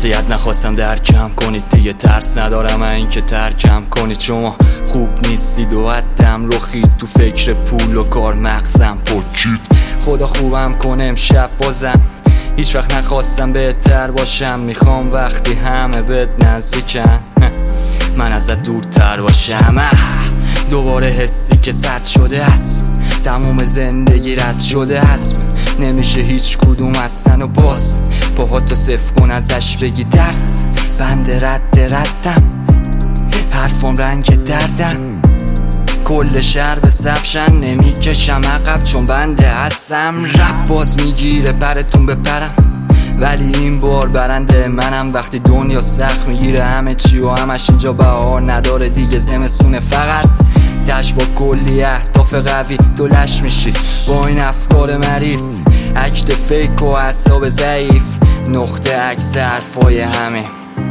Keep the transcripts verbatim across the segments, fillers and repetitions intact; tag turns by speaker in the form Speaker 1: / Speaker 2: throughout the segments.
Speaker 1: نصیحت نخواستم درکم کنید دیگه، ترس ندارم این که ترکم کنید. شما خوب نیستید و حدم رخید، تو فکر پول و کار مغزم پرکید. خدا خوبم کنه امشب بازم، هیچ وقت نخواستم بهتر باشم. میخوام وقتی همه بهت نزدیکن من ازت دورتر باشم. دوباره حسی که سد شده است، تموم زندگی رد شده است. نمیشه هیچ کدوم اصلا و باز پاهاتو صفر کن ازش بگی درس. بند رد ردم، حرفم رنگ دردم، کل شهر به صفشن نمیکشم عقب چون بنده هستم. رپ باز میگیره پرتون بپرم، ولی این بار برنده منم. وقتی دنیا سخت میگیره همه چی و همش اینجا بهار نداره دیگه، زمستونه فقط تش با کلی اهداف قوی دلش میشی با این افکار مریض. اکت فیک و اعصاب ضعیف، نقطه عکس حرفای همه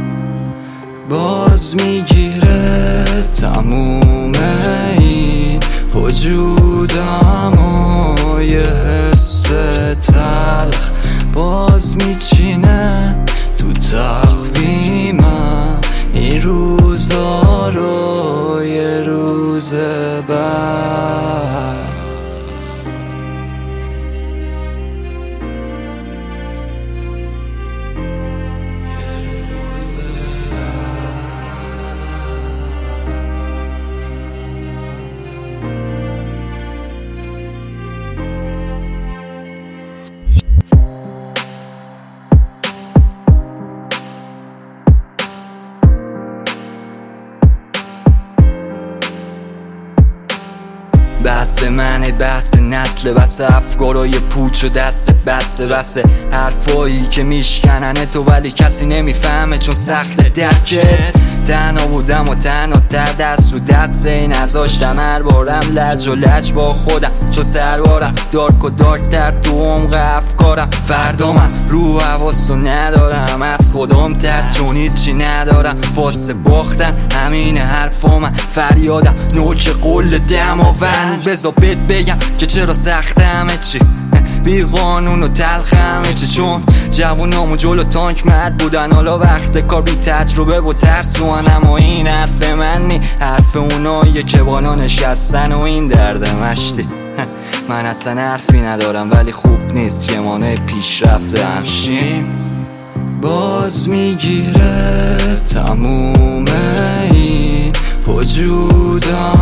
Speaker 1: باز میگیره تموم این وجودم و یه حس تلخ باز میچینه تو تقویمم این روزا رو یه روز بعد. بحث منه، بحث نسل، بس افکارای پوچ و دست بسته، بس حرفایی که میشکننه تو ولی کسی نمیفهمه چون سخت درکت. تنها بودم و تنها تر دست و دست این نذاشتم هر بارم لج و لج با خودم چون سربارم دارک و دارک تر تو عمق افکارم. فردا من رو حواسو ندارم از خودم ترس چون هیچی ندارم واسه باختن همین حرفا من فریادم نوک قل دماوند. بذار بهت بگم که چرا سخته همه چی بی قانون و تلخ همه چی، چون جوونامو جلو تانک مرد بودن حالا وقت کار بی تجربه و ترسوان. اما این حرف من نی، حرف اوناییه که بالا نشستن و این درد مشتی. من اصلا حرفی ندارم ولی خوب نیست که مانع پیشرفته همشیم. باز میگیره تموم این وجودم